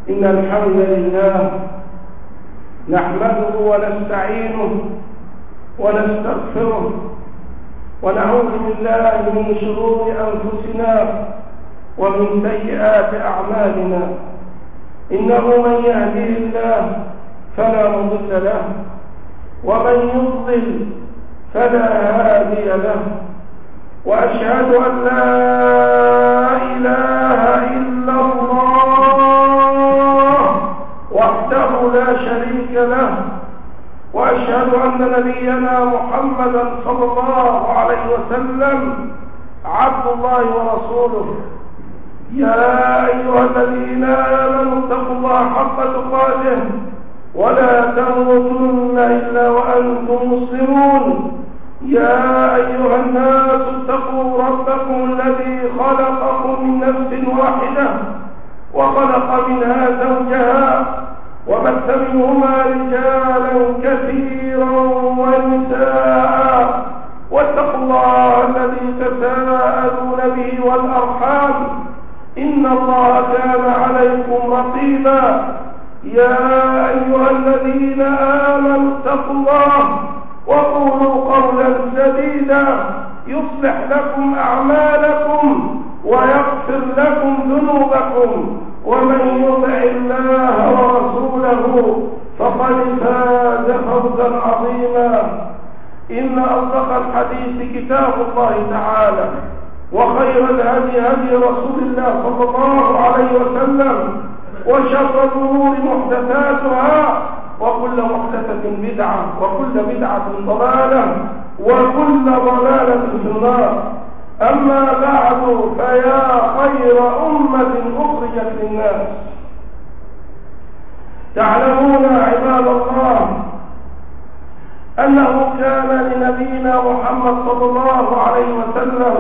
إن الحمد لله نحمده ونستعينه ونستغفره ونعوذ بالله من شرور أنفسنا ومن سيئات أعمالنا. إنه من يهديه الله فلا مضل له ومن يضلل فلا هادي له، وأشهد أن لا إله إلا الله وحده لا شريك له، وأشهد أن نبينا محمدا صلى الله عليه وسلم عبد الله ورسوله. يا أيها الذين آمنوا اتقوا الله حق تقاته ولا تموتن إلا وأنتم مسلمون. يا أيها الناس اتقوا ربكم الذي خلقكم من نفس واحدة وخلق منها زوجها وبث منهما رجالا كثيرا ونساء، واتقوا الله الذي تساءلون به والأرحام إن الله كان عليكم رقيبا. يا أيها الذين آمنوا اتقوا الله وقولوا قولا سديدا يصلح لكم أعمالكم ويغفر لكم ذنوبكم، ومن يطع الله ورسوله فقد فاز فوزا عظيما. إن أصدق الحديث كتاب الله تعالى، وخير الهدي هدي رسول الله صلى الله عليه وسلم، وشر الأمور محدثاتها، وكل محدثة بدعة، وكل بدعة ضلالة، وكل ضلالة في النار. أما بعد، فيا خير أمة أخرجت للناس، تعلمون عباد الله أنه كان لنبينا محمد صلى الله عليه وسلم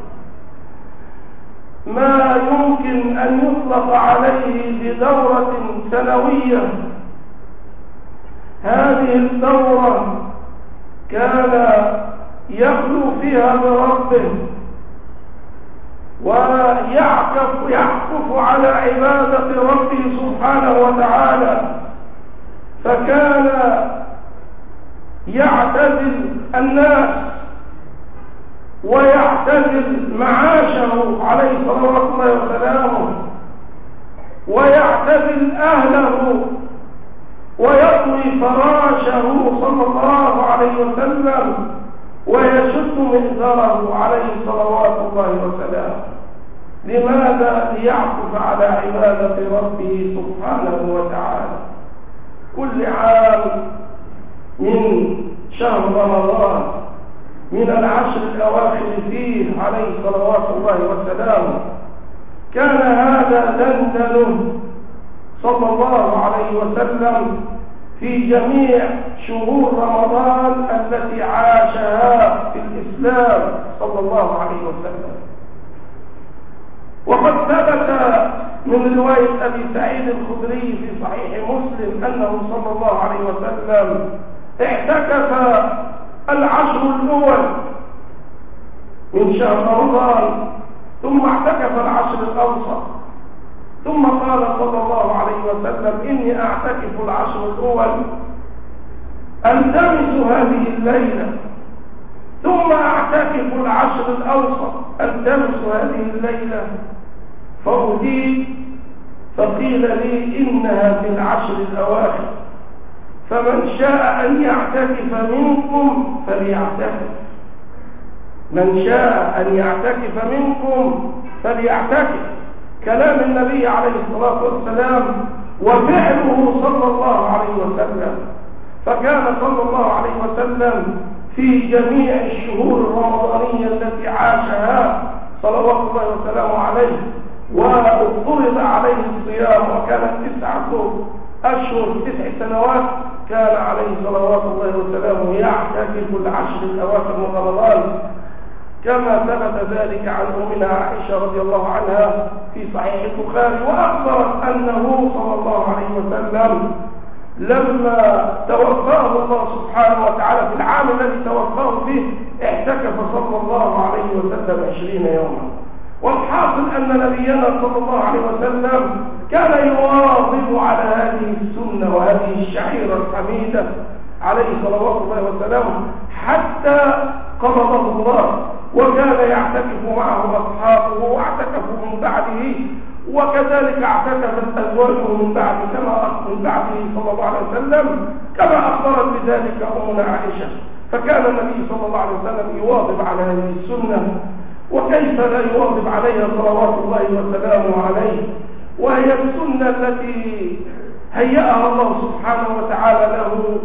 ما يمكن أن يطلق عليه بدورة سنوية. هذه الدورة كان يخلو فيها بربه ويعكف على عبادة ربه سبحانه وتعالى، فكان يعتزل الناس ويعتزل معاشه عليه صلوات الله وسلامه، ويعتزل أهله ويطوي فراشه صلى الله عليه وسلم ويشد مئزره عليه صلوات الله وسلامه. لماذا؟ ليعكف على عبادة ربه سبحانه وتعالى. كل عام من شهر رمضان من العشر الأواخر فيه عليه صلوات الله وسلامه كان هذا دندنه صلى الله عليه وسلم في جميع شهور رمضان التي عاشها في الإسلام صلى الله عليه وسلم. وقد ثبت من رواية أبي سعيد الخدري في صحيح مسلم أنه صلى الله عليه وسلم اعتكف العشر الأول من شهر رمضان، ثم اعتكف العشر الأوسط، ثم قال صلى الله عليه وسلم: إني أعتكف العشر الأول ألتمس هذه الليلة، ثم أعتكف العشر الأوسط ألتمس هذه الليلة، فأجيب فقيل لي إنها في العشر الأواخر، فمن شاء أن يعتكف منكم فليعتكف، من شاء أن يعتكف منكم فليعتكف. كلام النبي عليه الصلاة والسلام وفعله صلى الله عليه وسلم. فكان صلى الله عليه وسلم في جميع الشهور الرمضانية التي عاشها صلوات الله وسلامه عليه وافترض عليه الصيام، وكانت 9 أشهر 9 سنوات، كان عليه صلوات الله وسلامه يعتكف العشر الأواخر من رمضان، كما ثبت ذلك عن أمنا عائشة رضي الله عنها في صحيح البخاري، وأخبرت أنه صلى الله عليه وسلم لما توفاه الله سبحانه وتعالى في العام الذي توفاه فيه اعتكف صلى الله عليه وسلم 20 يوما. والحاصل أن نبينا صلى الله عليه وسلم كان يواظب عليه صلوات الله وسلامه حتى قبضه الله، وكان يعتكف معه أصحابه واعتكفوا من بعده، وكذلك اعتكفت أزواجه من بعده صلى الله عليه وسلم كما أخبرت بذلك أمنا عائشة. فكان النبي صلى الله عليه وسلم يواظب على هذه السنة، وكيف لا يواظب عليها صلوات الله وسلامه عليه، وهي السنة التي هيأها الله سبحانه وتعالى له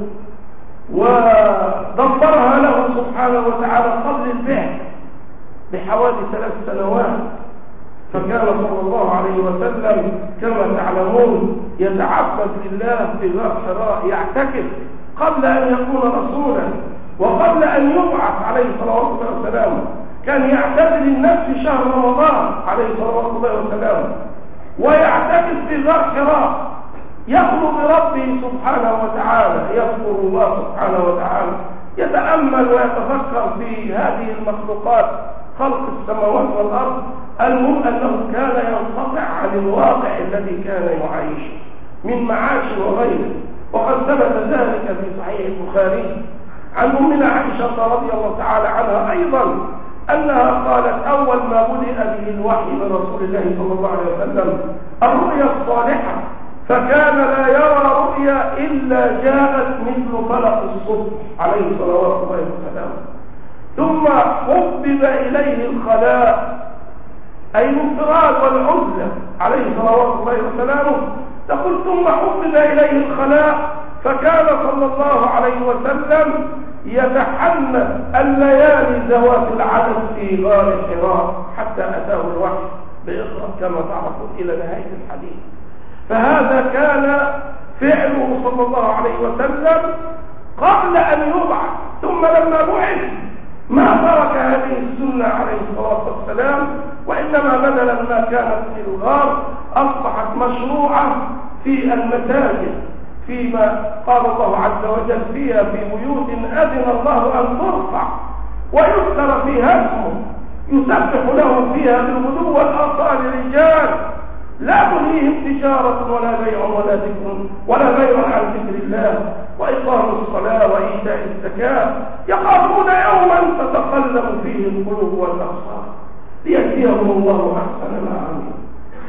ودبرها له سبحانه وتعالى قبل البعث بحوالي 3 سنوات. فكان صلى الله عليه وسلم كما تعلمون يتعبد لله في غار حراء، يعتكف قبل أن يكون رسولا وقبل أن يبعث عليه صلوات الله وسلامه. كان يعتزل الناس في شهر رمضان عليه صلوات الله وسلامه، ويعتكف في غار حراء يخلو بربه سبحانه وتعالى، يذكر الله سبحانه وتعالى، يتأمل ويتفكر في هذه المخلوقات، خلق السماوات والأرض. المهم أنه كان ينقطع عن الواقع الذي كان يعيشه من معاش وغيره. وقد ثبت ذلك في صحيح البخاري عن أمنا عائشة رضي الله تعالى عنها أيضا أنها قالت: أول ما بدأ به الوحي من رسول الله صلى الله عليه وسلم الرؤيا الصالحة، فكان لا يرى رؤيا إلا جاءت مثل فلق الصبح عليه صلوات الله وسلامه. ثم حبب إليه الخلاء، أي الانفراد والعزلة عليه صلوات الله وسلامه. تقول: ثم حبب إليه الخلاء، فكان صلى الله عليه وسلم يتحنى الليالي ذوات العدد في غار حراء حتى أتاه الوحي بإقرأ كما تعرفون إلى نهاية الحديث. فهذا كان فعله صلى الله عليه وسلم قبل أن يبعث. ثم لما بعث ما ترك هذه السنة عليه الصلاة والسلام، وإنما بدلا ما كانت في الغار أصبحت مشروعة في المساجد، فيما قال الله عز وجل فيها: في بيوت أذن الله أن ترفع ويذكر فيها اسمه يسبح له فيها بالغدو والآصال رجال لا تلهيهم تجارة ولا بيع ولا بيع عن ذكر الله وإقام الصلاة وإيتاء الزكاة يخافون يوما تتقلب فيه القلوب والأبصار ليجزيهم الله أحسن ما عملوا.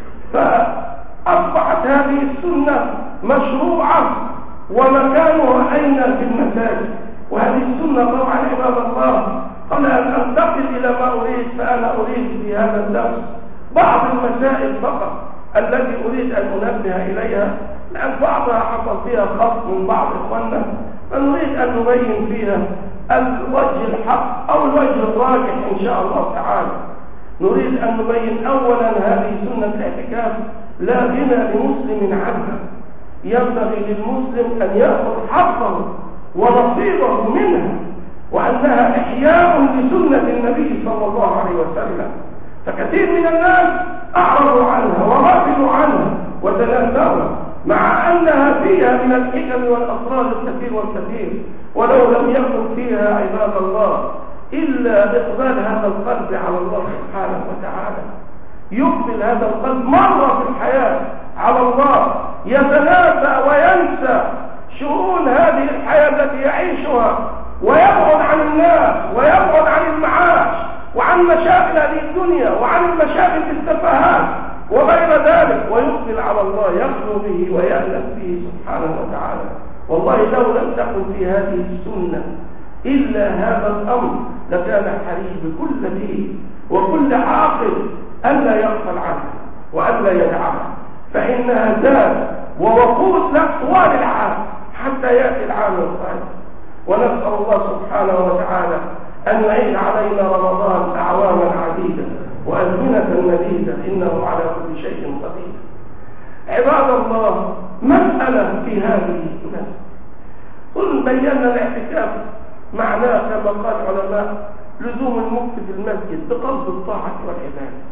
فأصبحت هذه السنة مشروعة ومكانها أين؟ في المساجد. وهذه السنة طبعا عباد الله قبل أن أنتقل إلى ما أريد، فأنا أريد في هذا الدرس بعض المسائل فقط التي أريد أن أنبه إليها، لأن بعضها حصل فيها خط من بعض إخواننا، فنريد أن نبين فيها الوجه الحق أو الوجه الراجح إن شاء الله تعالى. نريد أن نبين أولا هذه سنة الاعتكاف لا غنى لمسلم عنها، ينبغي للمسلم أن يأخذ حظه ونصيبه منها، وأنها إحياء لسنة النبي صلى الله عليه وسلم. فكثير من الناس أعرضوا عنها وغافلوا عنها وتناسوها، مع أنها فيها من الحكم والأسرار الكثير والكثير، ولو لم يكن فيها عباد الله إلا إقبال هذا القلب على الله سبحانه وتعالى. يقبل هذا القلب مرة في الحياة على الله، يتناسى وينسى شؤون هذه الحياة التي يعيشها، ويبعد عن الناس ويبعد عن المعاش وعن مشاكل هذه الدنيا وعن المشاكل في التفاهات وغير ذلك، ويقبل على الله يخلو به ويألف به سبحانه وتعالى. والله لو لم تكن في هذه السنة إلا هذا الأمر لكان حري بكل دين وكل عاقل ألا يغفل عنها وألا يدعها، فإنها زاد ووقود له طوال العام حتى يأتي العام القادم. ونسأل الله سبحانه وتعالى أن يعيد علينا رمضان أعواما عديدة وأزمنة مديدة، إنه على كل شيء قدير. عباد الله، مسألة في هذه المسألة، قل بينا الاعتكاف معناه كما قال العلماء لزوم المكث في المسجد بقصد الطاعة والعبادة.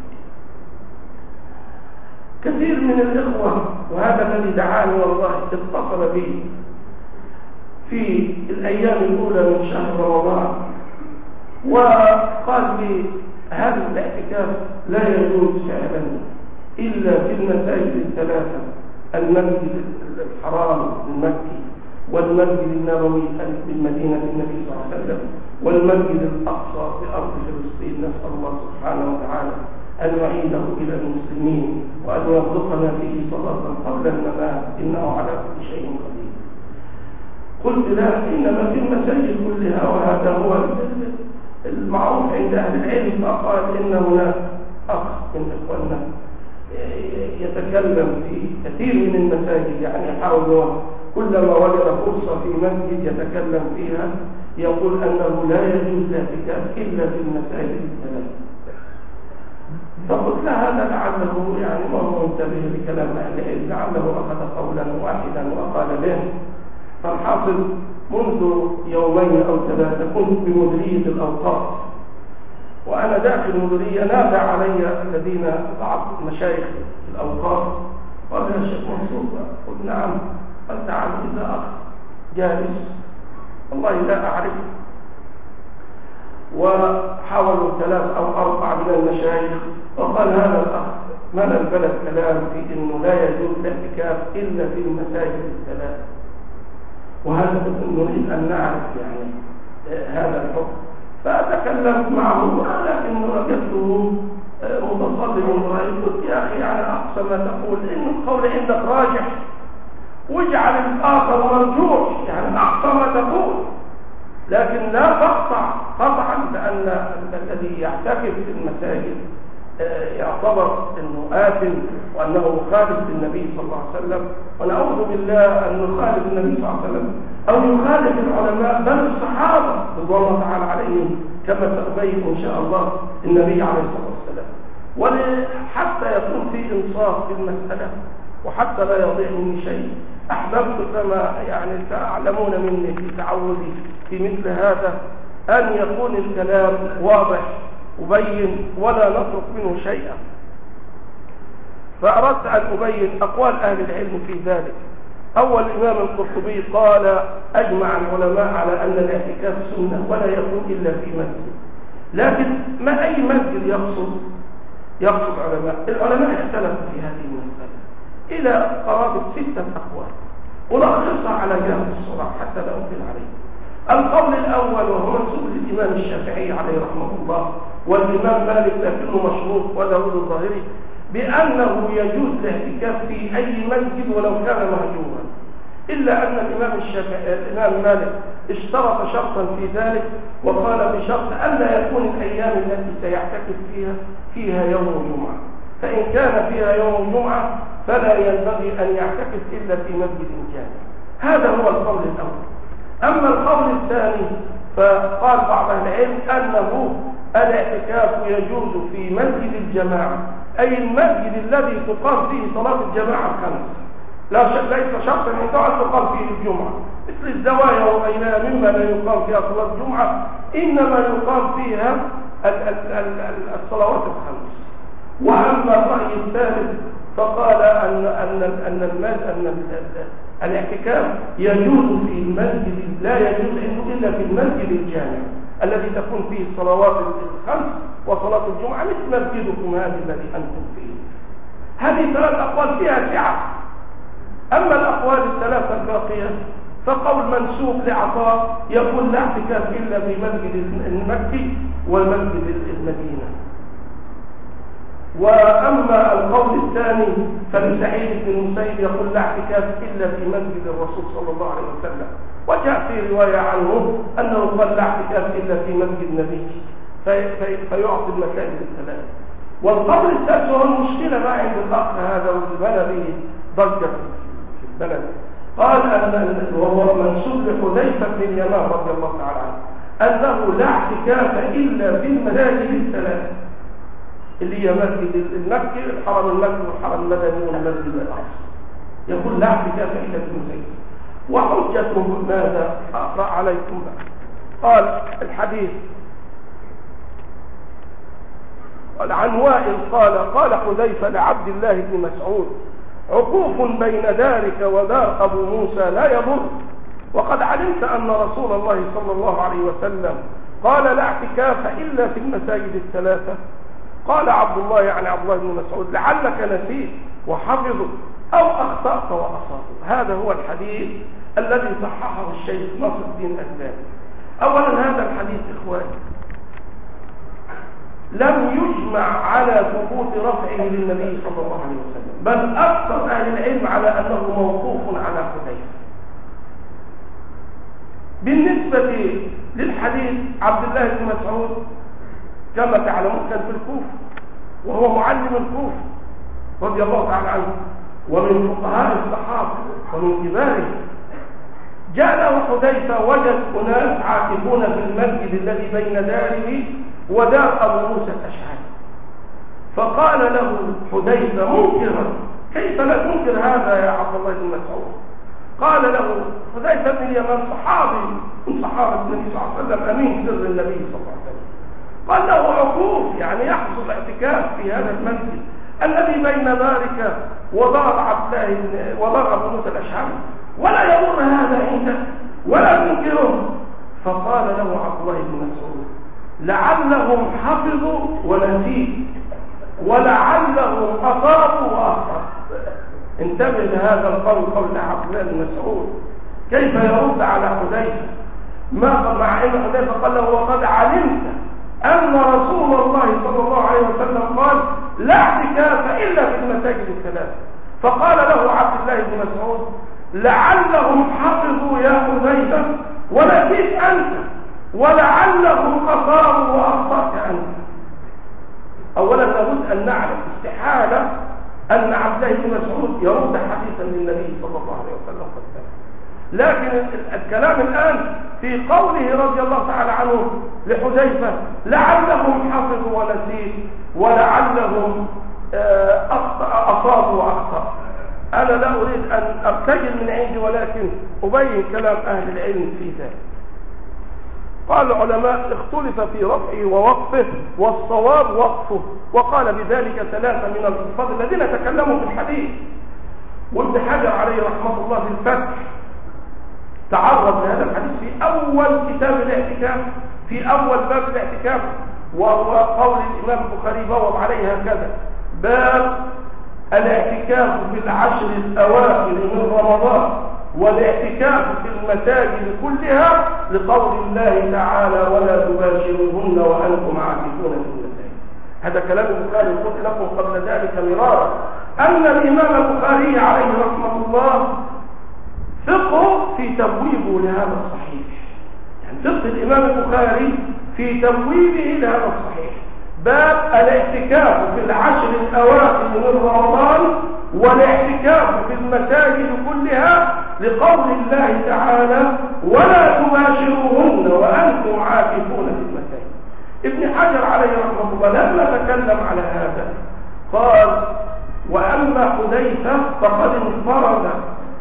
كثير من الإخوة، وهذا الذي دعاني والله اتصل بي في الأيام الأولى من شهر رمضان وقال لي: هذا الاعتكاف لا يجوز فعلا إلا في المساجد الثلاثة، المسجد الحرام المكي والمسجد النبوي بالمدينة النبي صلى الله عليه وسلم، والمسجد الأقصى في أرض فلسطين. نسأل الله سبحانه وتعالى أن يعيده إلى المسلمين وأن يرزقنا فيه صلاة قبل الممات، إنه على كل شيء قدير. قلت لا، إنما في المساجد كلها، وهذا هو المعروف عند أهل العلم. فقال إن هناك أخ من إخواننا يتكلم في كثير من المساجد، يعني يحاول كلما وجد فرصة في مسجد يتكلم فيها، يقول أنه لا يجوز الاعتكاف إلا في المساجد الثلاث. فقلت له هذا لعله يعني ما هو منتبه لكلام أهل العلم، لعله أخذ قولا واحدا وقال به. فالحاصل منذ يومين أو ثلاثة كنت بمديرية الأوقاف، وأنا داخل المديرية نادى علي الذين بعض مشايخ الأوقاف، قال يا شيخ منصور. قلت نعم. قال تعال إذا أخ جالس والله لا أعرفه. وحاولوا 3 أو 4 من المشايخ، وقال هذا الأخ ملأ البلد كلام في أنه لا يجوز الاعتكاف إلا في المساجد الثلاث، وهذا نريد أن نعرف يعني هذا الحكم. فأتكلمت معه، لكن وجدته متصدم ورأيت. قلت يا أخي يعني أقصى ما تقول إن القول عندك راجح، واجعل الآخر مرجوح، يعني أقصى ما تقول، لكن لا تقطع قطعا، لأن الذي يعتكف في المساجد يعتبر أنه آثم وأنه مخالف للنبي صلى الله عليه وسلم، ونعوذ بالله أن نخالف النبي صلى الله عليه وسلم أو يخالف العلماء بل الصحابة رضوان الله تعالى عليهم، كما سأبين إن شاء الله النبي عليه الصلاة والسلام. وحتى يكون في إنصاف في المسألة وحتى لا يضيع مني شيء، أحببت كما يعني تعلمون مني في تعودي في مثل هذا أن يكون الكلام واضح أبين ولا نترك منه شيئا. فأردت أن أبين أقوال أهل العلم في ذلك. أول الإمام القرطبي قال أجمع العلماء على أن الاعتكاف سنة ولا يكون إلا في مسجد. لكن ما أي مسجد يقصد العلماء اختلفوا في هذه المسألة إلى قرابة 6 أقوال، ولخصها على جانب الصراع حتى لا أطيل عليه. القول الأول وهو منسوب للإمام الشافعي عليه رحمه الله والإمام مالك لكنه مشروط وداود الظاهري بأنه يجوز الاعتكاف في أي مسجد ولو كان مهجورا، إلا أن الإمام مالك اشترط شرطا في ذلك، وقال بشرط ألا يكون الأيام التي سيعتكف فيها يوم الجمعة، فإن كان فيها يوم الجمعة فلا ينبغي أن يعتكف إلا في مسجد جامع. هذا هو القول الأول. أما القول الثاني فقال بعض العلم أنه الاعتكاف يجوز في مسجد الجماعة، أي المسجد الذي تقام فيه صلاة الجماعة الخمس، ليس شرطا أن تقام فيه الجمعة مثل الزوايا وغيرها مما لا يقام فيها صلاة الجمعة، إنما يقام فيها الصلوات الخمس. وأما الرأي الثالث فقال أن الاعتكاف يجوز في المسجد، لا يجوز إلا في المسجد الجامع الذي تكون فيه الصلوات الخمس وصلاة الجمعة مثل مسجدكم هذا الذي أنتم فيه. هذه 3 أقوال فيها سعة. أما الأقوال ال3 الباقية فقول منسوب لعطاء يقول لا اعتكاف إلا في مسجد المكي ومسجد المدينة. وأما القول الثاني فلسعيد بن المسيب يقول لا اعتكاف إلا في مسجد الرسول صلى الله عليه وسلم، وجاء في رواية عنه أنه قال لا اعتكاف إلا في مسجد النبي فيعطي المساجد الثلاث. والقول الثالث هو المشكلة ما عند الأخ هذا والبلد به ضجة في البلد، قال أن وهو منسوب لحذيفة بن اليمان رضي الله تعالى عنه أنه لا اعتكاف إلا في المساجد الثلاث اللي هي مسجد المكي الحرم المكي والحرم المدني والمسجد الأقصى، يقول لا اعتكاف إلا في المساجد. وحجته ماذا أقرأ عليكم بقى. قال الحديث عن وائل قال حذيفة لعبد الله بن مسعود عقوف بين دارك ودار أبو موسى لا يضر، وقد علمت أن رسول الله صلى الله عليه وسلم قال لا اعتكاف إلا في المساجد الثلاثة. قال عبد الله يعني عبد الله بن مسعود لعلك نسيت وحفظه، أو أخطأت وأصابت. هذا هو الحديث الذي صححه الشيخ ناصر الدين الألباني. أولا هذا الحديث إخواني لم يجمع على ثبوت رفعه للنبي صلى الله عليه وسلم، بل أكثر أهل العلم على أنه موقوف على حذيفة. بالنسبة للحديث عبد الله بن مسعود كما تعلمون كان في الكوفة وهو معلم الكوفة رضي الله تعالى عنه ومن فقهاء الصحابة ومن كبارهم. جاء له حذيفة وجد أناس عاكفون في المسجد الذي بين داره ودار أبو موسى الأشعري، فقال له حذيفة منكرا: كيف لا تنكر هذا يا عبد الله بن مسعود؟ قال له حذيفة بن اليمان صحابي من صحابة النبي صلى الله عليه وسلم أمين سر النبي صلى الله عليه وسلم، قال له عقوف يعني يحصل اعتكاف في هذا المسجد الذي بين دارك ودار أبو موسى الأشعري، ولا يمر هذا عندك ولا تنكره. فقال له عبد الله بن مسعود: لعلهم حفظوا ونسيت ولعلهم أصابوا وأخطأوا. انتبه لهذا القول، قول عبد الله بن مسعود كيف يرد على حذيفة مع ان حذيفة قال له: وقد علمت أن رسول الله صلى الله عليه وسلم قال: لا اعتكاف إلا في المساجد الثلاث. فقال له عبد الله بن مسعود: لعلهم حفظوا يا حذيفة ونسيت أنت ولعلهم أصابوا وأخطأت أنت. أولا لابد أن نعلم استحالة أن عبد الله بن مسعود يرد حديثا للنبي صلى الله عليه وسلم قد ثبت، لكن الكلام الآن في قوله رضي الله تعالى عنه لحذيفة: لعلهم حفظوا ونسيت ولعلهم أصابوا وأخطأوا. أنا لا أريد أن أرتجل من عندي ولكن أبين كلام أهل العلم في ذلك. قال العلماء: اختلف في رفعه ووقفه، والصواب وقفه، وقال بذلك ثلاثة من الحفاظ الذين تكلموا في الحديث. وابن حجر عليه رحمة الله في الفتح تعرض لهذا الحديث في أول كتاب الاعتكاف، في أول باب الاعتكاف، وهو قول الإمام البخاري بوب عليه هكذا: باب الاعتكاف في العشر الأواخر من رمضان والاعتكاف في المساجد كلها، لقول الله تعالى: ولا تباشروهن وأنتم عاكفون في المساجد. هذا كلام البخاري، قلت لكم قبل ذلك مرارا أن الإمام البخاري عليه رحمة الله فقه في تبويبه لهذا الصحيح، يعني فقه الإمام البخاري في تبويبه لهذا الصحيح. باب الاعتكاف في العشر الأواخر من رمضان والاعتكاف في المساجد كلها، لقول الله تعالى: ولا تباشروهن وأنتم عاكفون في المساجد. ابن حجر عليه رحمه الله لما تكلم على هذا قال: وأما حذيفة فقد انفرد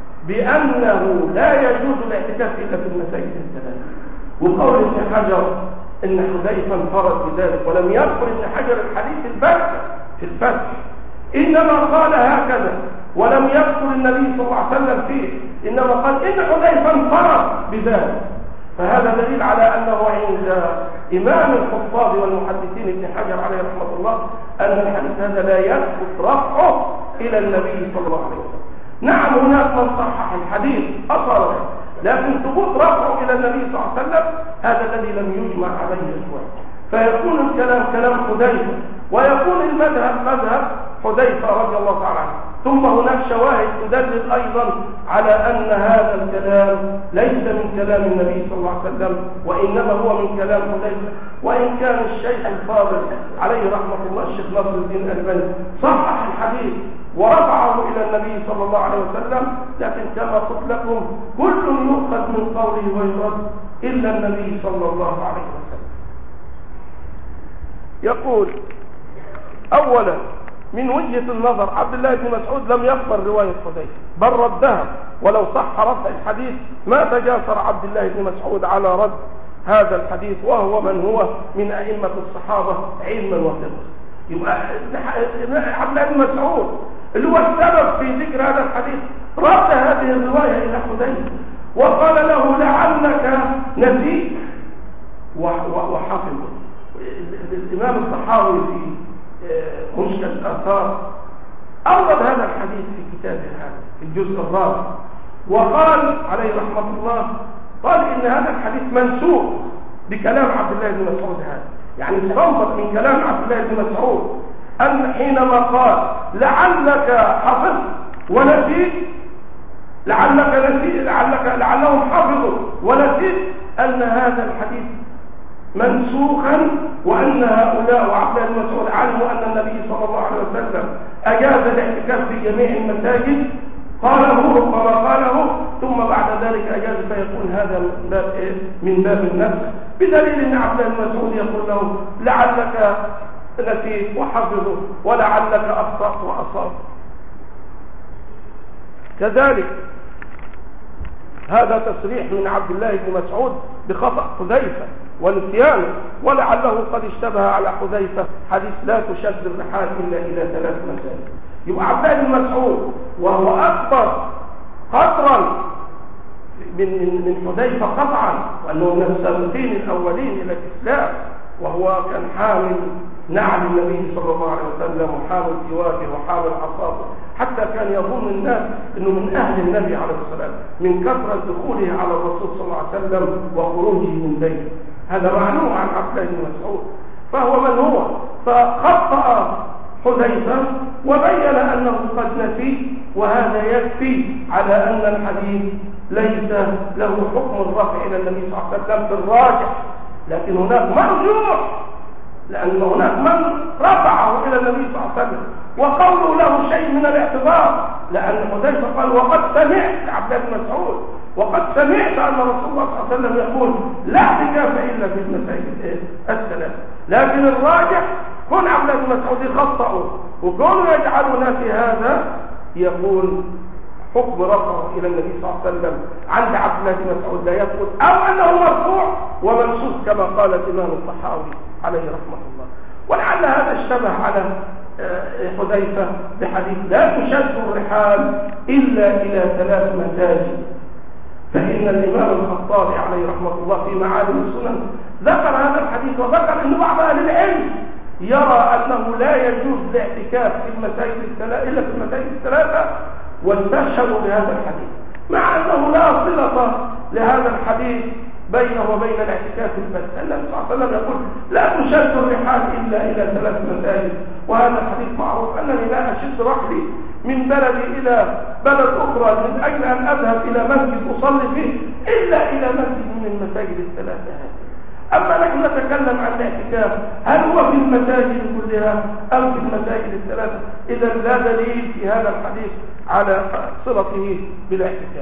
بأنه لا يجوز الاعتكاف إلا في المساجد الثلاث. وقول ابن حجر إن حذيفة انفرد بذلك، ولم يذكر ابن حجر الحديث البتة في الفتح، إنما قال هكذا ولم يذكر النبي صلى الله عليه وسلم فيه، إنما قال إن حذيفة انفرد بذلك. فهذا دليل على أنه عند إمام الحفاظ والمحدثين ابن حجر عليه رحمة الله أن الحديث هذا لا يثبت رفعه إلى النبي صلى الله عليه وسلم. نعم هناك من صحح الحديث أصلا، لكن ثبوت رفعه إلى النبي صلى الله عليه وسلم هذا الذي لم يجمع عليه الإخوان. فيكون الكلام كلام حذيفة، ويكون المذهب مذهب حذيفة رضي الله تعالى عنه. ثم هناك شواهد تدلل أيضا على أن هذا الكلام ليس من كلام النبي صلى الله عليه وسلم، وإنما هو من كلام حذيفة. وإن كان الشيخ الفاضل عليه رحمة الله الشيخ ناصر الدين الألباني صحح الحديث ورفعه إلى النبي صلى الله عليه وسلم، لكن كما قلت لكم كل يؤخذ من قوله ويرد إلا النبي صلى الله عليه وسلم. يقول: أولا من وجهة النظر عبد الله بن مسعود لم يقبل رواية حذيفة بل ردها، ولو صح رفع الحديث ما تجاسر عبد الله بن مسعود على رد هذا الحديث، وهو من هو من أئمة الصحابة علما وفقها. يبقى عبد الله بن مسعود اللي هو السبب في ذكر هذا الحديث رد هذه الرواية إلى حذيفة وقال له: لعلك نسيت وحفظ. الإمام الطحاوي في مشكل الآثار أورد هذا الحديث في كتابه هذا في الجزء الرابع، وقال عليه رحمة الله، قال إن هذا الحديث منسوخ بكلام عبد الله بن مسعود هذا، يعني استنبط من كلام عبد الله بن مسعود أن حينما قال لعلك حفظت ونسيت، لعلهم حفظوا ونسيت، أن هذا الحديث منسوخا، وأن هؤلاء وعبد الله بن مسعود علموا أن النبي صلى الله عليه وسلم أجاز الاعتكاف في جميع المساجد، قاله ربما قاله، ثم بعد ذلك أجاز، فيكون هذا من باب النفس، بدليل أن عبد الله بن مسعود يقول له لعلك نسيت وحفظه، ولعلك أخطأت وأصاب. كذلك هذا تصريح من عبد الله بن مسعود بخطأ حذيفة ونسيانه، ولعله قد اشتبه على حذيفة حديث لا تشد الرحال إلا إلى 3 مساجد. يبقى عبد الله بن مسعود وهو أكبر قدرا من حذيفة قطعا، وأنه من السابقين الأولين إلى الإسلام، وهو كان حامل نعل النبي صلى الله عليه وسلم وحامل سواكه وحامل عصابه، حتى كان يظن الناس أنه من أهل النبي عليه الصلاة والسلام من كثرة دخوله على الرسول صلى الله عليه وسلم وخروجه من بيته. هذا معلوم عن عبد الله بن مسعود، فهو من هو، فخطأ حذيفة وبين أنه قد نسي، وهذا يكفي على أن الحديث ليس له حكم الرفع إلى النبي صلى الله عليه وسلم بالراجح، لكن هناك مرجوح، لأن هناك من رفعه إلى النبي صلى الله عليه وسلم، وقوله له شيء من الاعتبار، لأن حذيفة قال وقد سمعت عبد الله بن مسعود، وقد سمعت أن رسول الله صلى الله عليه وسلم يقول لا اعتكاف إلا في المساجد الثلاث. لكن الراجح كون عبد الله بن مسعود يخطئوا، وكونوا يجعلون في هذا يقول حكم رفعه إلى النبي صلى الله عليه وسلم عند عبد الله بن مسعود لا يثبت، أو أنه مرفوع ومنسوخ كما قال الإمام الطحاوي عليه رحمة الله. ولعل هذا اشتبه على حذيفة بحديث لا تشد الرحال إلا إلى 3 مساجد، فإن الإمام الخطابي عليه رحمة الله في معالم السنن ذكر هذا الحديث، وذكر أن بعض أهل العلم يرى أنه لا يجوز الاعتكاف في المساجد إلا في المساجد ال3، واستشهدوا بهذا الحديث، مع أنه لا صلة لهذا الحديث بينه وبين الاعتكاف البتة. النبي صلى الله عليه وسلم يقول لا تشد الرحال إلا إلى 3 مساجد، وهذا الحديث معروف أنني لا أشد رحلي من بلدي إلى بلد أخرى من أجل أن أذهب إلى مسجد أصلي فيه إلا إلى مسجد من المساجد ال3 هذه. أما نحن نتكلم عن الاعتكاف هل هو في المساجد كلها أو في المساجد ال3؟ إذا لا دليل في هذا الحديث على صلته بالاعتكاف.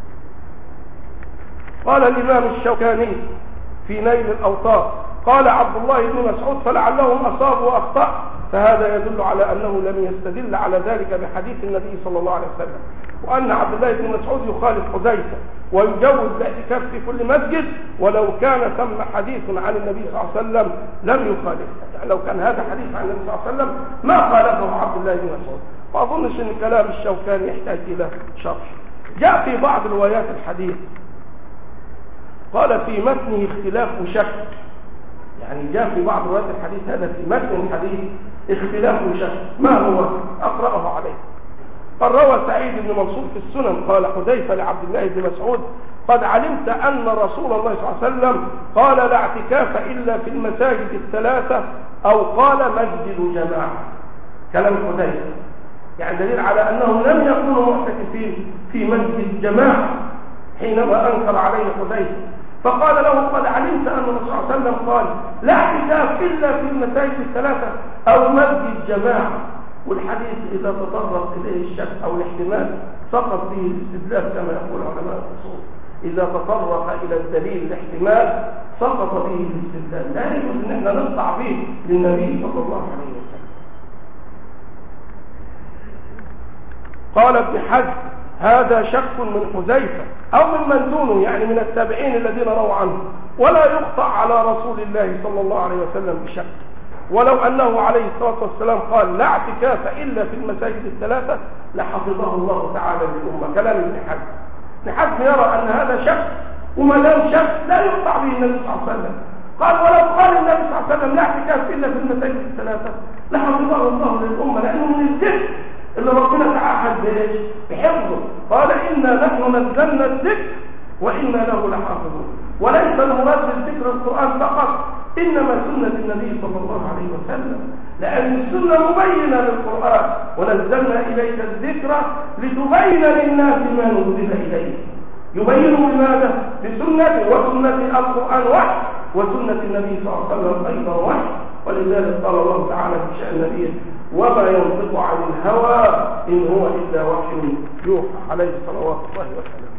قال الإمام الشوكاني في نيل الأوطار قال عبد الله بن مسعود فلعلهم أصابوا وأخطأ، فهذا يدل على أنه لم يستدل على ذلك بحديث النبي صلى الله عليه وسلم، وأن عبد الله بن مسعود يخالف حذيفة ويجوز الاعتكاف في كل مسجد، ولو كان ثم حديث عن النبي صلى الله عليه وسلم لم يخالفه، يعني لو كان هذا حديث عن النبي صلى الله عليه وسلم ما خالفه عبد الله بن مسعود. فأظنش أن كلام الشوكاني يحتاج إلى شرح. جاء في بعض روايات الحديث قال في متنه اختلاف وشك، يعني جاء في بعض روايات الحديث هذا في متن الحديث اختلاف وشك، ما هو؟ أقرأه عليه. قال روى سعيد بن منصور في السنن قال حذيفة لعبد الله بن مسعود قد علمت أن رسول الله صلى الله عليه وسلم قال لا اعتكاف إلا في المساجد ال3 أو قال مسجد جماعة. كلام حذيفة يعني دليل على أنهم لم يكونوا معتكفين في مسجد جماعة حينما أنكر عليه حذيفة، فقال له قد علمت أن الرسول صلى الله عليه وسلم قال لا اعتكاف إلا في المساجد ال3 أو مسجد جماعة. والحديث إذا تطرق إليه الشك أو الاحتمال سقط به الاستدلال كما يقول علماء الأصول، إذا تطرق إلى الدليل الاحتمال سقط به الاستدلال، لا يجوز أن احنا نقطع به للنبي صلى الله عليه وسلم. قال ابن حزم هذا شك من حذيفة أو من دونه، يعني من التابعين الذين رووا عنه، ولا يقطع على رسول الله صلى الله عليه وسلم بشك، ولو أنه عليه الصلاة والسلام قال لا اعتكاف إلا في المساجد ال3 لحفظه الله تعالى للأمة. كلام ابن حزم. ابن حزم يرى أن هذا شك، وما دام شك لا يقطع به النبي صلى الله عليه وسلم. قال ولو قال النبي صلى الله عليه وسلم لا اعتكاف إلا في المساجد ال3 لحفظه الله للأمة، لأنه من الذكر اللي ربنا تعهد بايش؟ بحفظه. قال إنا نحن نزلنا الذكر وإنا له لحافظون. وليس المراد بالذكر القرآن فقط، إنما سنة النبي صلى الله عليه وسلم، لأن السنة مبينة للقرآن. ونزلنا إليك الذكر لتبين للناس ما نزل إليه. يبين بماذا؟ بسنته، وسنة القرآن وحي، وسنة النبي صلى الله عليه وسلم أيضا وحي. ولذلك قال الله تعالى في شأن النبي: وما ينطق عن الهوى إن هو إلا وحي يوحى، عليه صلوات الله وسلامه.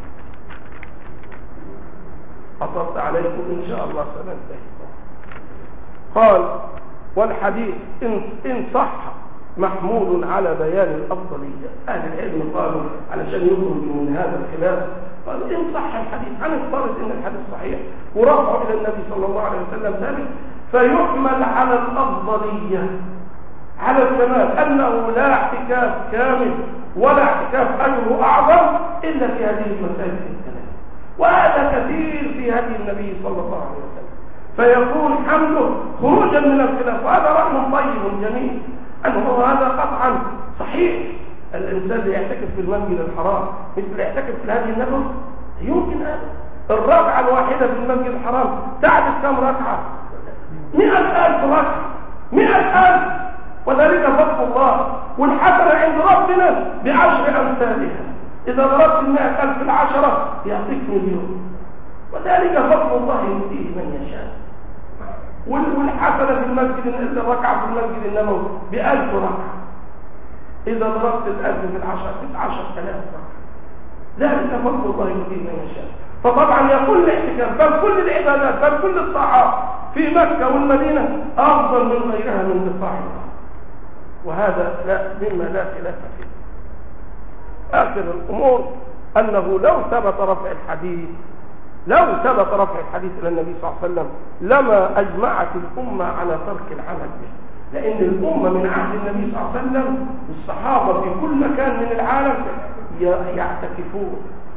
أطلت عليكم إن شاء الله سننتهي. قال: والحديث إن صح محمول على بيان الأفضلية. أهل العلم قالوا علشان يخرجوا من هذا الخلاف، قالوا إن صح الحديث، هنفترض إن الحديث صحيح ورفعوا إلى النبي صلى الله عليه وسلم ذلك، فيحمل على الأفضلية، على الكمال، أنه لا اعتكاف كامل ولا اعتكاف أجره أعظم إلا في هذه المسائل الثلاث. وهذا كثير في هدي النبي صلى الله عليه وسلم، فيكون حمله خروجا من الخلاف. وهذا رأي طيب جميل، أنه هذا قطعا صحيح. الإنسان اللي يعتكف في المسجد الحرام مثل يعتكف في الهدي النبوي يمكن هذا. الركعة الواحدة في المسجد الحرام تعدد كم ركعة؟ 100,000 ركعة، 100,000. وذلك فضل الله، والحسنة عند ربنا ب10 أمثالها. إذا ضربت 100,000 في 10 يعطيك 1,000,000. وذلك فضل الله يؤتيه من يشاء. والحسنة في المسجد، الركعة في المسجد النبوي ب1000 ركعة. إذا ضربت 1000 في 10 10,000 ركعة. ذلك فضل الله يؤتيه من يشاء. فطبعا يكون الاعتكاف بل كل العبادات بل كل الطاعات في مكة والمدينة أفضل من غيرها من بقاع الأرض. وهذا مما لا خلاف فيه. آخر الأمور أنه لو ثبت رفع الحديث إلى النبي صلى الله عليه وسلم لما أجمعت الأمة على ترك العمل به، لأن الأمة من عهد النبي صلى الله عليه وسلم والصحابة في كل مكان من العالم يعتكفون،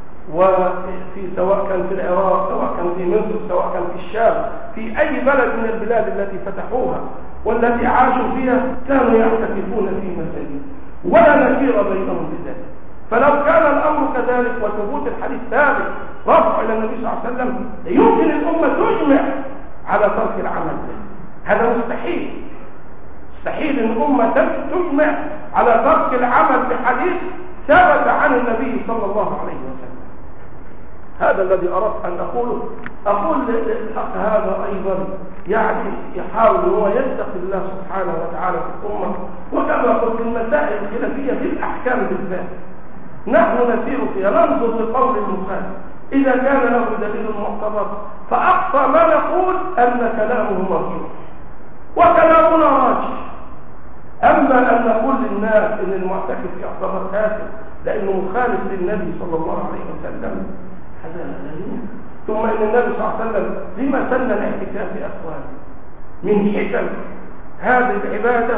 وفي سواء كان في العراق، سواء كان في مصر، سواء كان في الشام، في أي بلد من البلاد التي فتحوها والتي عاشوا فيها كانوا يعتكفون في مساجد، ولا نكير بينهم بذلك. فلو كان الأمر كذلك وثبوت الحديث ثابت رفع إلى النبي صلى الله عليه وسلم يمكن الأمة تجمع على ترك العمل به. هذا مستحيل. مستحيل أن الأمة تجمع على ترك العمل بحديث ثبت عن النبي صلى الله عليه وسلم. هذا الذي أردت أن أقوله. أقول للأخ هذا أيضا يعني يحاول هو يتقي الله سبحانه وتعالى في الأمة، وكما قلت المسائل الخلافية في الأحكام بالذات نحن نسير فيها، ننظر لقول المخالف إذا كان له دليل معتبر، فأقصى ما نقول أن كلامه مرجوح وكلامنا راجح. أما أن نقول للناس إن المعتكف يعتبر كافر لأنه مخالف للنبي صلى الله عليه وسلم، هذا لا يمكن. ثم إن النبي صلى الله عليه وسلم لما سن الاعتكاف أخوانه؟ من حكم هذه العبادة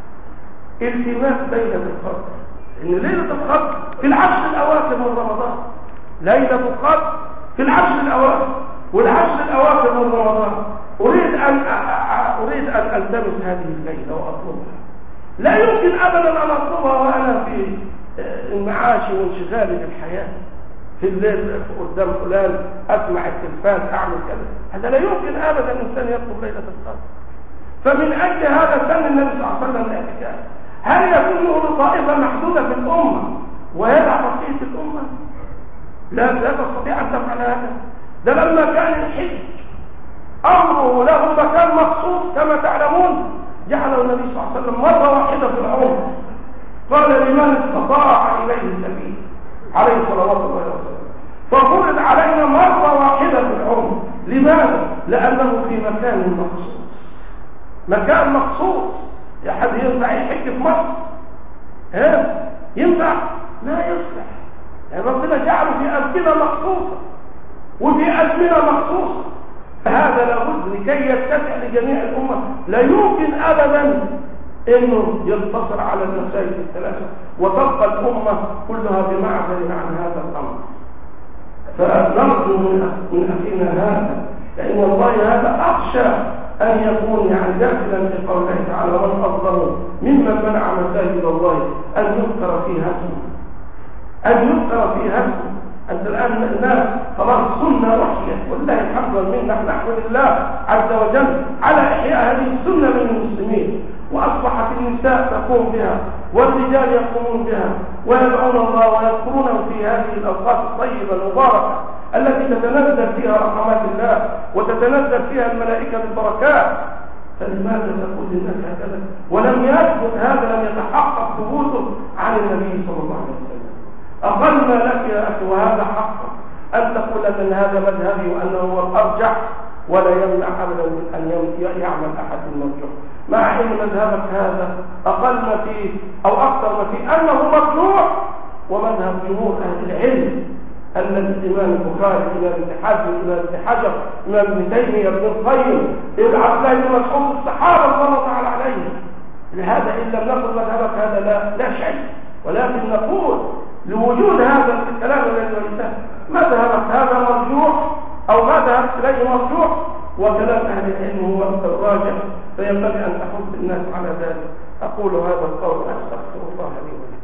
التماس ليلة القدر، إن ليلة القدر في العشر الأواخر من رمضان، ليلة القدر في العشر الأواخر، والعشر الأواخر من رمضان أريد أن ألتمس هذه الليلة وأطلبها. لا يمكن أبدا أن أطلبها وأنا في المعاش وانشغالي بالحياة، في الليل قدام فلان أسمع التلفاز أعمل كذا، هذا لا يمكن أبدا الإنسان يطلب ليلة القدر. فمن أجل هذا سن النبي صلى الله عليه وسلم الاعتكاف. هل يكون له طائفة محدودة في الأمة ويدع بقية الأمة؟ لا تستطيع أن تفعل هذا. ده لما كان الحج أمره له مكان مخصوص كما تعلمون، جعله النبي صلى الله عليه وسلم مرة واحدة في العمر، قال لمن استطاع إليه السبيل عليه صلوات الله وسلم، ففرض علينا مرة واحدة في العمر. لماذا؟ لأنه في مكان مخصوص، مكان مخصوص. يا حد ينفع يحج في مصر؟ ينفع؟ لا يصلح. يعني ربنا جعله في أمكنة مخصوصة وفي أزمنة مخصوصة، فهذا لابد لكي يتسع لجميع الأمة. لا يمكن أبدا إنه ينتصر على المسائل الثلاثة وتبقى الأمة كلها بمعزل عن هذا الأمر. فنرجو من أخينا هذا، لأن والله هذا أخشى أن يكون داخلا في قوله تعالى من أظلم ممن منع مساجد الله أن يذكر فيها اسمه. أنت الآن الناس خلاص سنة وحية، والله الحمد لله نحمد الله عز وجل على إحياء هذه السنة من المسلمين، وأصبحت النساء تقوم بها والرجال يقومون بها ويدعون الله ويذكرونه في هذه الأوقات الطيبة المباركة التي تتنزل فيها رحمات الله وتتنزل فيها الملائكة بالبركات. فلماذا تقول للناس هكذا ولم يثبت هذا، لم يتحقق ثبوته عن النبي صلى الله عليه وسلم؟ أقل ما لك يا أخي وهذا حق أن تقول أن هذا مذهبي وأنه هو الأرجح، ولا يمنع أبدا من أن يعمل أحد المرجح، مع أن مذهبك هذا أقل ما فيه أو أكثر ما فيه أنه مرجوح، ومذهب جمهور أهل العلم أن الإمام البخاري إمام ابن حزم إمام ابن حجر إمام ابن تيمية ابن القيم ابن عبد الله بن مسعود الصحابة رضي الله تعالى عليهم. لهذا إن لم نقل مذهبك هذا لا شيء، ولكن نقول لوجود هذا الكلام الذي قلته مذهبك هذا مرجوح أو مذهب إليه مرجوح، وكلام أهل العلم هو الراجح، فينبغي أن تحث الناس على ذلك. أقول هذا القول وأستغفر الله لي ولكم.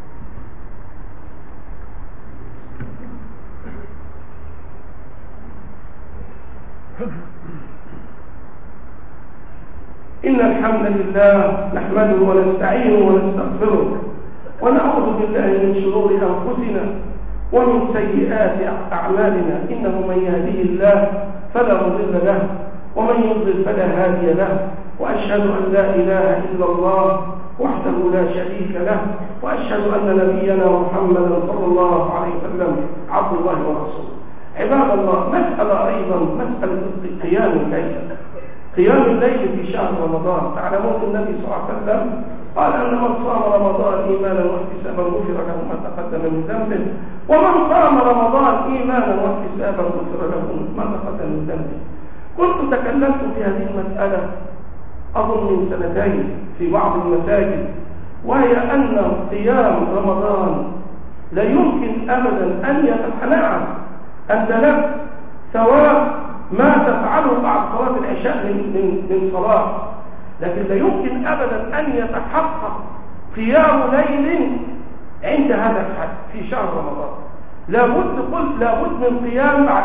إن الحمد لله نحمده ونستعينه ونستغفره ونعوذ بالله من شرور أنفسنا ومن سيئات أعمالنا، إنه من يهديه الله فلا مضل له ومن يضلل فلا هادي له، وأشهد أن لا إله إلا الله وحده لا شريك له، وأشهد أن نبينا محمدا صلى الله عليه وسلم عبد الله ورسوله. عباد الله، مسألة أيضا مسألة قيام الليل في شهر رمضان. تعلمون النبي صلى الله عليه وسلم قال أن من صام رمضان إيمانا واحتسابا غفر له ما تقدم من ذنبه، ومن صام رمضان إيمانا واحتسابا غفر له ما تقدم من ذنبه. كنت تكلمت في هذه المسألة أظن من سنتين في بعض المساجد، وهي أن قيام رمضان لا يمكن أبدا أن يتقنع أنت لك ثواب ما تفعله بعد صلاة العشاء من صلاة، لكن لا يمكن أبدا أن يتحقق قيام ليل عند هذا الحد في شهر رمضان. لابد من قيام بعد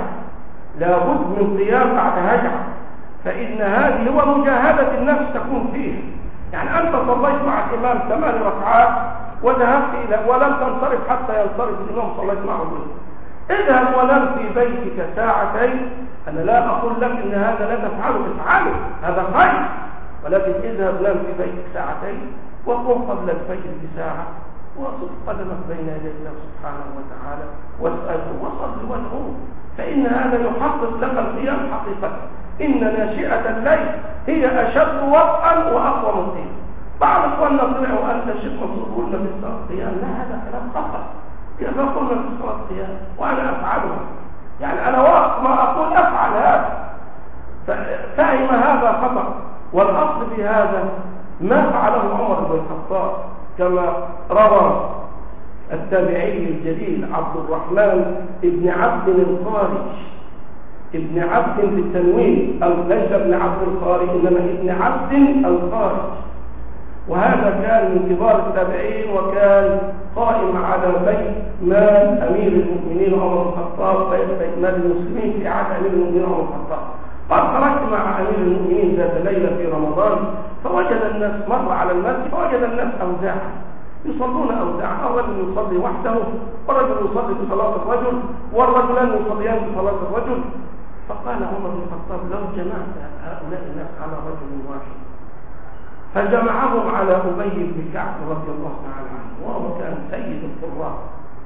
هجع، فإن هذه هو مجاهدة النفس تكون فيه. يعني أنت صليت مع الإمام 8 ركعات وذهبت ولم تنصرف حتى ينصرف الإمام، صليت معه اذهب ونم في بيتك ساعتين. أنا لا أقول لك إن هذا لا تفعله، هذا خير، ولكن اذهب نم في بيتك ساعتين وقم قبل الفجر بساعة وصف قدمك بين يدي الله سبحانه وتعالى واسأله وصل وادعوه، فإن هذا يحقق لك القيام حقيقة. إن ناشئة الليل هي أشد وطئا وأقوى من قيام. بعض إخواننا طلعوا أنت شيخ منصور قلنا في صلاة القيام، لا، هذا كلام خطأ. كيف قلنا في صلاة القيام وأنا أفعلها؟ يعني أنا وقت ما أقول أفعل هذا فهم هذا خطأ. والأصل في هذا ما فعله عمر بن الخطاب، كما روى التابعي الجليل عبد الرحمن ابن عبد القاري، ابن عبد بالتنوين، ليس ابن عبد القاري إنما ابن عبد القاري، وهذا كان من كبار التابعين، وكان قائم على بيت مال أمير المؤمنين عمر بن الخطاب، بيت مال المسلمين في عهد أمير المؤمنين عمر بن الخطاب. قد خرجت مع أمير المؤمنين ذات ليلة في رمضان، فوجد الناس، مر على المسجد فوجد الناس أوزاعا يصلون أوزاعا، الرجل يصلي وحده، والرجل يصلي بصلاة الرجل، والرجلان يصليان بصلاة الرجل. فقال عمر بن الخطاب لو جمعت هؤلاء الناس على رجل واحد، فجمعهم على أبي بن كعب رضي الله تعالى عنه، وهو كان سيد القراء.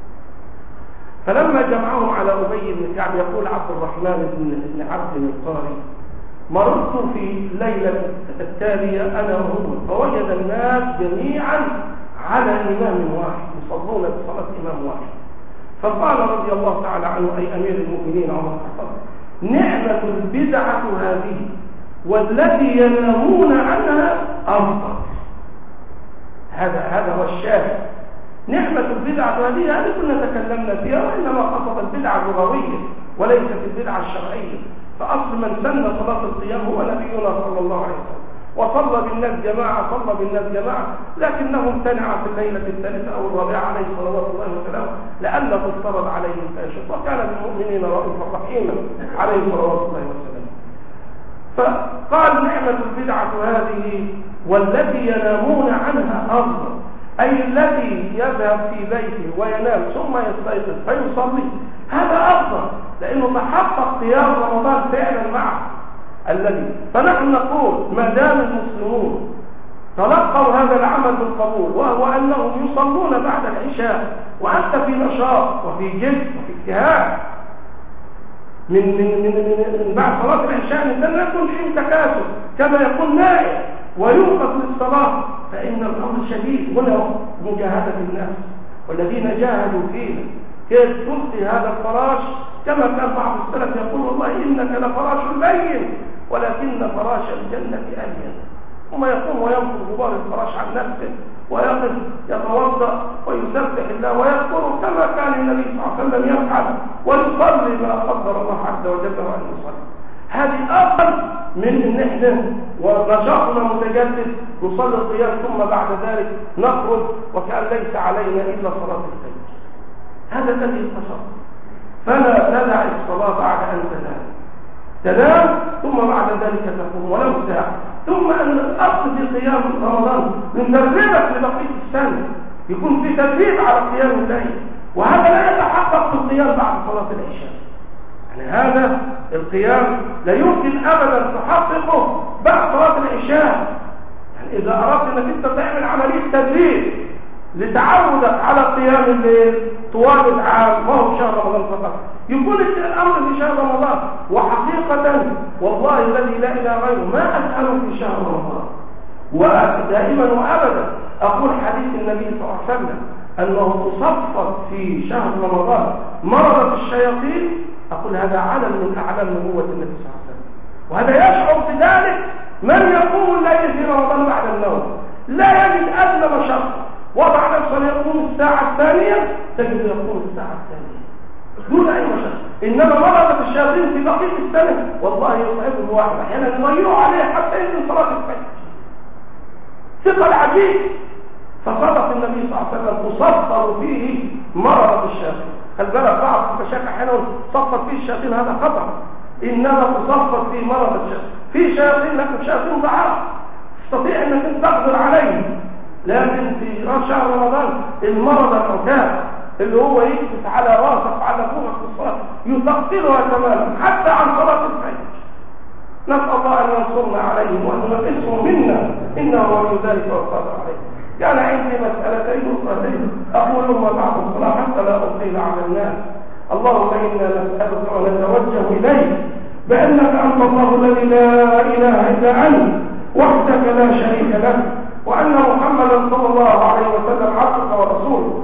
فلما جمعهم على أبي بن كعب، يقول عبد الرحمن بن عبد القاري، مررت في الليلة التالية أنا وهو، فوجد الناس جميعا على إمام واحد يصلون بصلاة إمام واحد. فقال رضي الله تعالى عنه أي أمير المؤمنين عمر بن الخطاب: نعمة البدعة هذه، والتي ينامون عنها أفضل. هذا هو الشاهد. نعمة البدعة هذه كنا تكلمنا فيها، وإنما قصد البدعة اللغوية وليست البدعة الشرعية. فأصل من سن صلاة القيام هو نبينا صلى الله عليه وسلم، وصلى بالناس جماعة، لكنه امتنع في الليلة الثالثة أو الرابعة عليه صلوات الله وسلامه لأنه افترض عليه الفاشل، وكان بالمؤمنين رؤوفا رحيما عليه صلوات الله وسلامه. فقال نعمة البدعة هذه والتي ينامون عنها أفضل، أي الذي يذهب في بيته وينام ثم يستيقظ فيصلي، هذا أفضل لأنه تحقق قيام رمضان فعلا معه الذي. فنحن نقول ما دام المسلمون تلقوا هذا العمل بالقبول، وهو أنهم يصلون بعد العشاء وأنت في نشاط وفي جد وفي اجتهاد من بعد صلاة العشاء لن يكون فيه تكاسل كما يكون نائم ويوقف للصلاة، فإن الأمر شديد. هنا مجاهدة النفس، والذين جاهدوا فينا كيف تلقي هذا الفراش، كما كان بعض السلف يقول والله إنك لفراش لين ولكن فراش الجنة ألين. ثم يقوم وينفض غبار الفراش عن نفسه ويقف يتوضأ ويسبح الله ويذكره كما كان النبي صلى الله عليه وسلم يفعل، ويصلي ما قدر الله عز وجل أن يصلي. هذه أفضل من إن احنا ونشاطنا متجدد نصلي القيام ثم بعد ذلك نخرج وكأن ليس علينا إلا صلاة الفجر. هذا الذي اتصل. فلا تدع الصلاة بعد أن تنام ثم بعد ذلك تقوم ولو ساعة. ثم أن الأصل في قيام رمضان من تدريبك لبقية السنة يكون في تدريب على قيام الليل، وهذا لا يتحقق في القيام بعد صلاة العشاء. يعني هذا القيام لا يمكن أبدا تحققه بعد صلاة العشاء. يعني إذا أردت أنك أنت تعمل عملية تدريب لتعودك على قيام الليل طوال العام، ما هو شهر رمضان فقط، يكون الأمر في شهر رمضان. وحقيقة والله الذي لا إله غيره ما أسأله في شهر رمضان، ودائما وأبدا أقول حديث النبي صلى الله عليه وسلم أنه تصفد في شهر رمضان مرض الشياطين، أقول هذا علم من أعلام نبوة النبي صلى الله عليه وسلم. وهذا يشعر بذلك من يقوم الليل في رمضان بعد النوم، لا يجد أدنى مشقة، وضع نفسه يقوم الساعة الثانية تجد يقوم الساعة الثانية دون أي مشقة. إنما مرض الشياطين في بقية السنة والله يصعبه الواحد أحيانا يضيعوا عليه حتى ينزل صلاة الفجر. ثقل عجيب. فصدق النبي صلى الله عليه وسلم تصفر فيه مرض الشياطين. البلد بعض المشاكل احيانا تصفر فيه الشياطين، هذا خطر. انما تصفر فيه مرض الشياطين. في شياطين لكن شياطين ضعاف تستطيع انك تقدر عليه، لكن في شهر رمضان المرض العتاب اللي هو يجلس على راسك وعلى فوقك في الصلاه يثقلها تماما حتى عن صلاه الفجر. نسال الله ان ينصرنا عليهم وان ينقذهم منا انه ولي ذلك والقادر عليه. كان عندي مسألتين أخرتين أقولهما بعد الصلاة حتى لا أطيل على الناس. اللهم إنا نسألك ونتوجه إليك بأنك أنت الله الذي لا إله إلا أنت وحدك لا شريك لك، وأن محمدا صلى الله عليه وسلم عبدك ورسولك.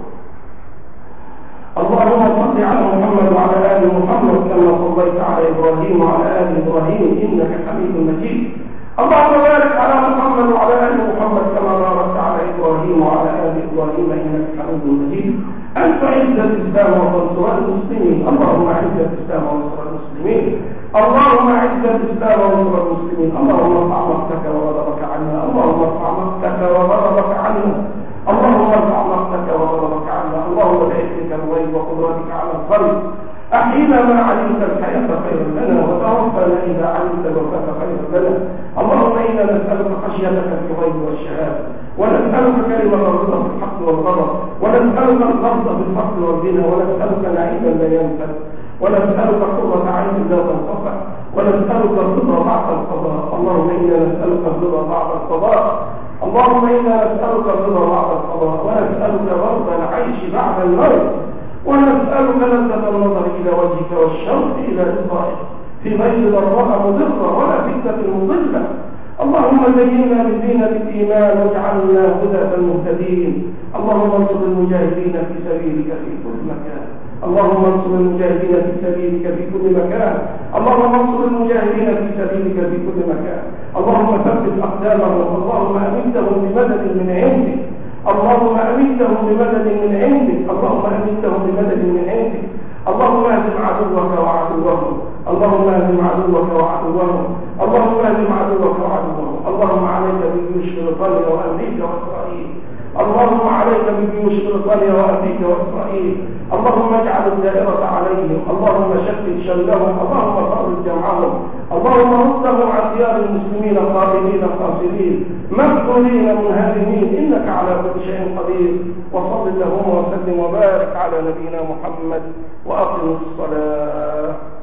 اللهم صل على محمد وعلى آل محمد كما صليت على إبراهيم وعلى آل إبراهيم إنك حميد مجيد. اللهم بارك على محمد وعلى آل محمد كما باركت على إبراهيم وعلى آل إبراهيم إنك حميد مجيد. أنت عز الإسلام وانصر المسلمين. اللهم أعز الإسلام وانصر المسلمين. اللهم أعز الإسلام وانصر المسلمين. اللهم ارفع مقتك وغضبك عنا. اللهم ارفع مقتك وغضبك عنا. اللهم ارفع مقتك وغضبك عنا. اللهم بعزك الغيب وقدرتك على الخلق أحينا ما علمت الحياة خيرا لنا، وتوفنا إذا علمت الوفاة خيرا لنا. اللهم إنا نسألك خشيتك في الغيب والشهادة، ونسألك كلمة الرضا في الحق والغضب، ونسألك القبض في الفقر والغنى، ونسألك نعيما لا ينفد، ونسألك قرة عين لا تنقطع، ونسألك الرضا بعد القضاء. اللهم إنا نسألك الرضا بعد القضاء. اللهم إنا نسألك الرضا بعد القضاء، ونسألك رضا العيش بعد الموت، ونسألك لذة النظر إلى وجهك والشوق إلى لقائك في غير ضراء مضرة ولا فتنة مضلة. اللهم زينا بزينة الإيمان واجعلنا هداة المهتدين. اللهم انصر المجاهدين في سبيلك في كل مكان. اللهم انصر المجاهدين في سبيلك في كل مكان. اللهم انصر المجاهدين في سبيلك في كل مكان. اللهم ثبت أقدامهم. اللهم أمدهم بمدد من عندك. اللهم أمدهم بمدد من عندك. اللهم أمدهم بمدد من عندك. اللهم اهزم عدوك وعدوهم. اللهم اهزم اهزم عدوك وعدوهم، اللهم اهزم عدوك وعدوهم. اللهم عليك بجيوش بريطانيا وامريكا واسرائيل، اللهم عليك بجيوش بريطانيا وامريكا واسرائيل، اللهم اجعل الدائرة عليهم، اللهم شتت شملهم، اللهم فرج جمعهم، اللهم ردهم عن ديار المسلمين خائبين خاسرين مقتولين منهزمين، انك على كل شيء قدير. وصل اللهم وسلم وبارك على نبينا محمد واقم الصلاة.